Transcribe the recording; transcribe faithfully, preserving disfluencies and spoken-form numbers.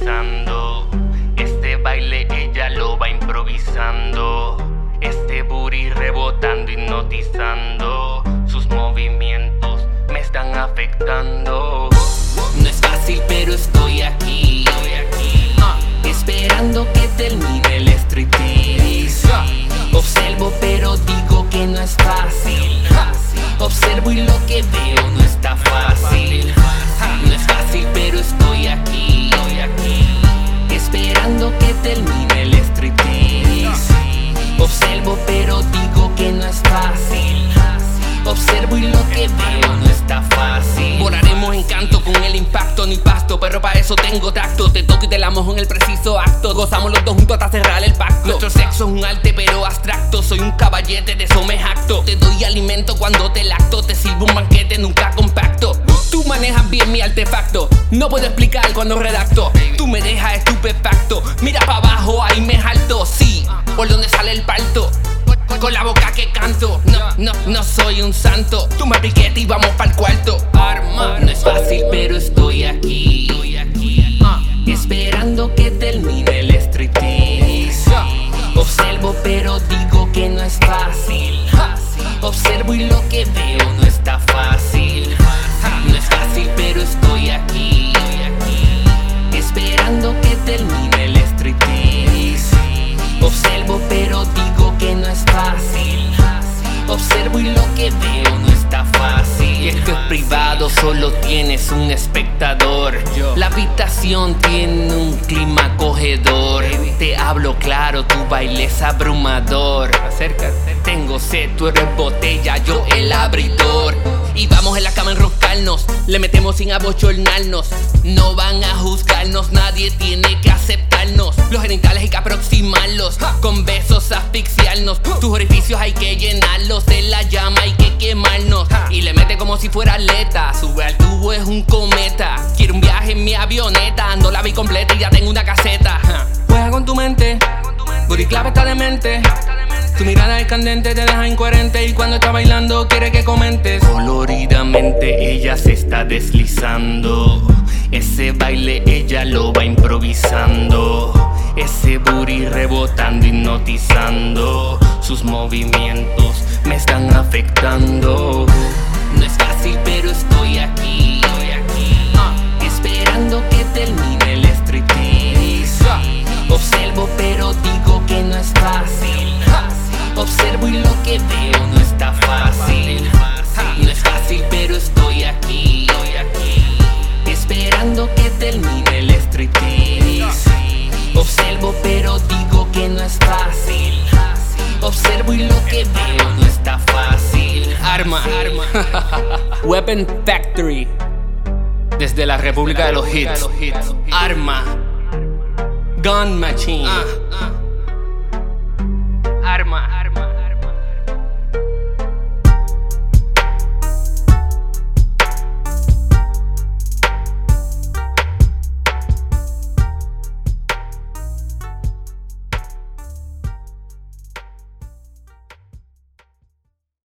hipnotizando. Este baile ella lo va improvisando. Este booty rebotando, hipnotizando. Sus movimientos me están afectando. No es fácil pero estoy aquí, estoy aquí uh, esperando que termine el striptease. uh, Observo pero digo que no es fácil. uh, Observo y lo que veo no está fácil. uh, No es fácil pero estoy aquí, estoy aquí esperando que termine el striptease. Observo pero digo que no es fácil. Observo y lo que veo no está fácil. Volaremos en canto con el impacto, ni pasto, pero para eso tengo tacto. Te toco y te la mojo en el preciso acto. Gozamos los dos juntos hasta cerrar el pacto. Nuestro sexo es un arte pero abstracto. Soy un caballete, de eso me jacto. Te doy alimento cuando te lacto. Te sirvo un banquete, nunca compacto. Tú manejas bien mi artefacto. No puedo explicar cuando redacto. Tú me dejas estupefacto. Mira para abajo, ahí me jalto. Sí, por donde sale el parto. Con la boca que canto, no, no, no soy un santo. Tú me piquete y vamos pa'l cuarto. Arma, no es fácil pero estoy aquí, estoy aquí uh, esperando que termine el striptease. Observo pero digo que no es fácil. Observo y lo que veo no está fácil. No es fácil pero estoy aquí, estoy aquí esperando que termine el striptease. Observo pero digo que no es fácil. Observo y lo que veo no está fácil. Esto es privado, solo tienes un espectador. La habitación tiene un clima acogedor. Te hablo claro, tu baile es abrumador. Acércate. Tengo sed, tú eres botella, yo el abridor. Y vamos en la cama a enroscarnos. Le metemos sin abochornarnos. No van a juzgarnos, nadie tiene que aceptarnos. Los genitales hay que aproximarlos. Con besos asfixiarnos. Tus orificios hay que llenarlos. De la llama hay que quemarnos. Y le mete como si fuera atleta. Sube al tubo, es un cometa. Quiero un viaje en mi avioneta. No la vi completa y ya tengo una caseta. Juega con tu mente. Booty Club está demente. Tu mirada es candente, te deja incoherente. Y cuando está bailando quiere que comentes. Coloridamente ella se está deslizando. Ese baile ella lo va improvisando. Ese booty rebotando, hipnotizando. Sus movimientos me están afectando. No es fácil pero estoy aquí, estoy aquí uh, esperando que termine el striptease. Observo pero digo que no es fácil. Observo y lo que veo no está fácil. No es fácil pero estoy aquí, estoy aquí esperando que termine el striptease. Observo pero digo que no es fácil. Observo y lo que veo no está fácil. Arma, arma. Weapon Factory. Desde la República de los Hits. Arma. Gun Machine.